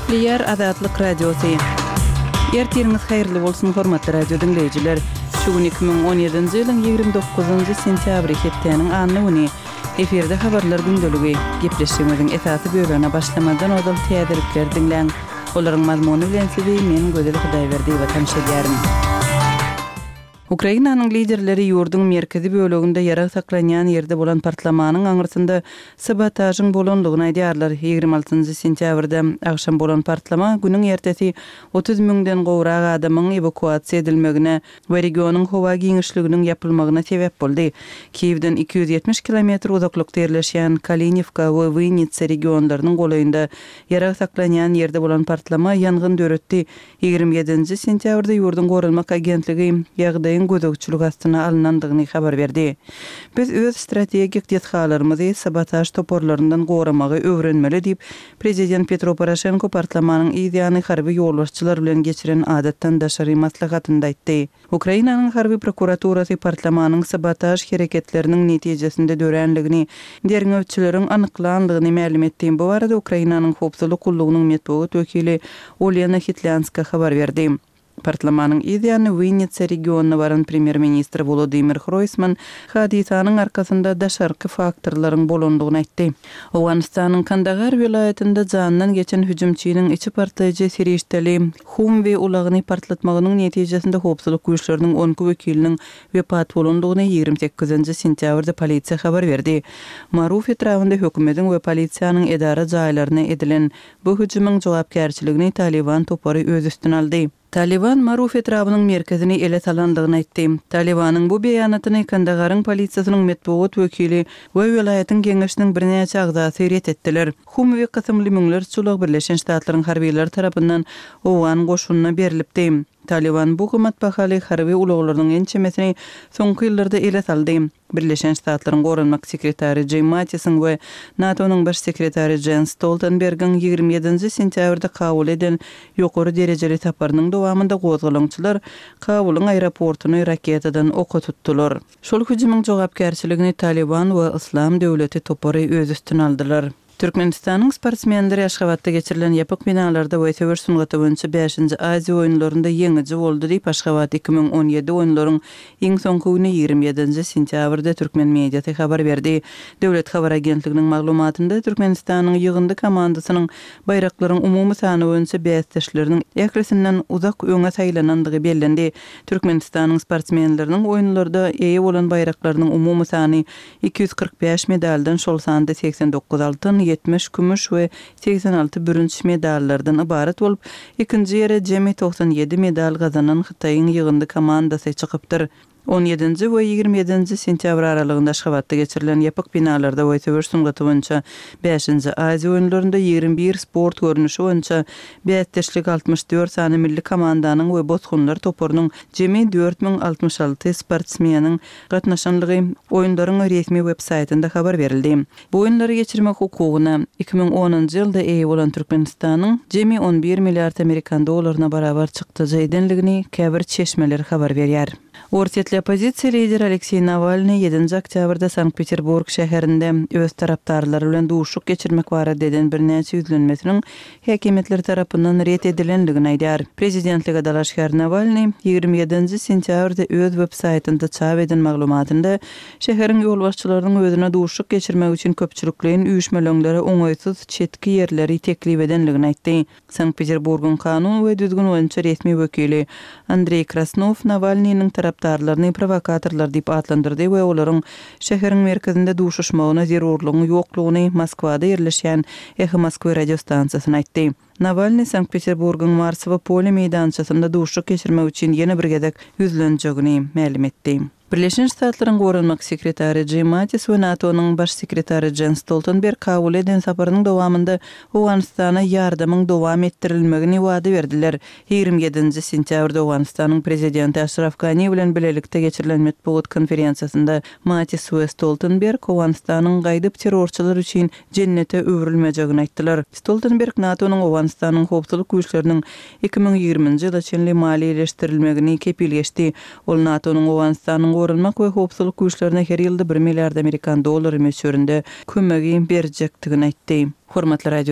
Köpleyer Azatlyk Radiosu. Ertiriniz hayırlı bolsun hormatly radio dinleyijiler. Şugun 2017-nji ýylyň 29-njy sentýabry hepdeniň anyny eferde habarlar gündöligi gepleşigimiziň esasy bölügine başlamadan odal täzirlikler dinleň. Olaryň mazmuny bilen sizi men Gözel Hudaýberdi we tanışdyrarym. Ukrainanyň liderleri ýurduň merkezi bölегinde ýara saklanýan ýerde bolan partlamanyň aňyrsynda sabotažyň bolandygyny aýdýarlar. 26-njy sentýabrda agşam bolan partlama günüň ertesi 30 000den gowrak adamyň evakuasiýa edilmegine we regionyň howa giňişliginiň ýapylmagyna sebäp boldy. Kiýewden 270 kilometr uzaklykda ýerleşýän Kalinivka we Vinnytsa regionlarynyň golaýynda ýara saklanýan ýerde bolan partlama ýangyn döretdi. 27-nji sentýabrda ýurduň goralmak agentligi ýagdaýyň gözegçilik astyna alynandygyny habar berdi. Biz öz strategik dethallarymyzy sabotaj toporlaryndan goramagy öwrenmeli diýip prezident Petro Poroshenko partlamanyň ideýany harby ýolbaşçylar bilen geçiren adatdan daşary maslahatynda aýtdy. Ukrainanyň harby prokuraturasy partlamanyň sabotaj hereketleriniň netijesinde dörenligini, derňewçileriň anyklandygyny ma'lum etdi. Bu arada Ukrainanyň howpsuzlyk gullugynyň medeniýet wekili Olyana Hitlyanska habar berdi. Partlamanyň ideýany Vinnytsa regionuna baran premier-ministr Volodymyr Groysman hadisanyň arkasynda daşarky faktorlaryň bolandygyny aýtdy. Owganistanyň Kandahar vilayetinde janyndan geçen hüjümçiniň içi partlayjy serişdeli Humwe ulagyny partlatmagynyň netijesinde howpsuzlyk güýçleriniň 10 wekiliniň wepat bolandygyny 28-nji sentýabrda polisiýa habar berdi. Maruf etrafynda hökümetiň we polisiýanyň edara jaýlaryna edilen bu hüjümüň jogapkärçiligini Taliban topary öz üstüne aldy. Taliban Maruf etrafynyň merkezini ele salandygyny aýtdy. Talibanyň bu beýanatyny Kandaharyň polisiýasynyň medeniýet wekili we welaýatyň geňeşiniň birnäçe agzasy ret etdiler. Humwe kysymly müňler Sulak Birleşen Ştatlaryň harbiýler tarapyndan Owgan goşunyna berilipdi. Taliban bu hymat bahaly harby ulaglarynyň ençemesini soňky ýyllarda ele saldy. Birleşen Ştatlaryň gorunmak sekretary Jim Mattis'in we NATO'nyň baş sekretary Jens Stoltenberg'in 27-nji sentýabrda kabul eden ýokary derejeli taparynyň dowamında gozgalançylar Kabulyň aeroportuny raketadan oka tutdular. Şol hüjümüň jogapkärçiligini Taliban we Islam döwleti topary öz üstüne aldylar. Türkmenistanyň sportsmenleri Aşgabatda geçirilen ýapyk finalarda weýsewer sungaty boýunça 5-nji Aziýa oýunlarynda ýeňiji boldy diýip Aşgabat 2017 oýunlaryň iň soňky güni 27-nji sentýabrda türkmen mediasy habar berdi. Döwlet habar agentliginiň maglumatynda Türkmenistanyň ýygyndy komandasynyň bayraklaryň umumy sany boýunça bäsdeşleriniň ýakrasinden uzak öňe saýlanandygy bellendi. Türkmenistanyň sportsmenleriniň oýunlarda eýe bolan bayraklarynyň umumy sany 245 medaldan şol sanda 89 altyn, 70 kümüş we 86 bürünç medallardan ibaret bolup, ikinji ýere jemi 97 medal gazanan Hytaýyň ýygyndy komandasy çykypdyr. 17-nji we 27-nji sentýabr aralygynda Aşgabatda geçirilen ýapyk finalarda weýsewer sungaty boýunça 5-nji Aziýa oýunlarynda 21 sport görnüşi boýunça bäsdeşlik 64 sany milli komandanyň we bozgunlar toporunyň jemi 4066 sportsmeniň gatnaşanlygy oýunlaryň resmi web-saýtynda habar berildi. Bu oýunlary geçirmek hukugyna 2010-njy ýylda eýe bolan Türkmenistanyň jemi 11 milliard Amerikan dollaryna barabar çykdyjy edenligini käbir çeşmeler habar berýär. Ortiýetli opozisiýa lideri Aleksey Navalny 7-nji oktýabrda Sankt-Peterburg şäherinde öz tarapdarlary bilen duşuk geçirmek barada eden birnäçe ýüzlenmesiniň häkimetler tarapyndan ret edilenligini aýdýar. Prezidentlige dalaşgar Navalny 27-nji sentýabrda öz web-saýtynda çap eden maglumatynda şäheriň ýolbaşçylarynyň özüne duşuk geçirmek üçin köpçülikliň üýüşmelöňleri oňaýsız çetki ýerleri teklip edenligini aýtdy. Sankt-Peterburgyň kanun we düzgün boýunça resmi wekili Andrey Krasnov Navalnyň tarapdarlaryny provokatorlar diýip adlandyrdy we olaryň şäheriň merkezinde duşuşmagyna zerurlygyny ýoklugyny Moskwada ýerleşýän Echo Moskwy radio stansiýasyna aýtdy. Navalny Sankt-Peterburgyň Marsowa poli meýdançasynda duşuk geçirmek üçin ýene bir gezek ýüzlenjegini ma'lum etdi. Birleşen Ştatlaryň gorunmak sekretary Jim Mattis we NATO'nyň baş sekretary Jens Stoltenberg kabul eden saparynyň dowamında Owganistana ýardamyň dowam etdirilmegini wada berdiler. 27-nji sentýabrda Owganistanyň prezidenti Ashraf Ghani bilen bilelikde geçirilen medeniýet konferensiýasynda Mattis we Stoltenberg Owganistanyň gaýdyp terrorçylar üçin jennete öwrülmejegini aýtdylar. Stoltenberg NATO'nyň Owganistanyň howpsuzlyk güýçleriniň 2020-nji ýyla çenli maliýeleşdirilmegini kepilgeşdi. Ol NATO'nyň Owganistanyň gorunmak we howpsuzlyk güýçlerine her ýylda 1 milliard Amerikan dollary möçberinde kömegi berjekdigini aýtdy. Hormatly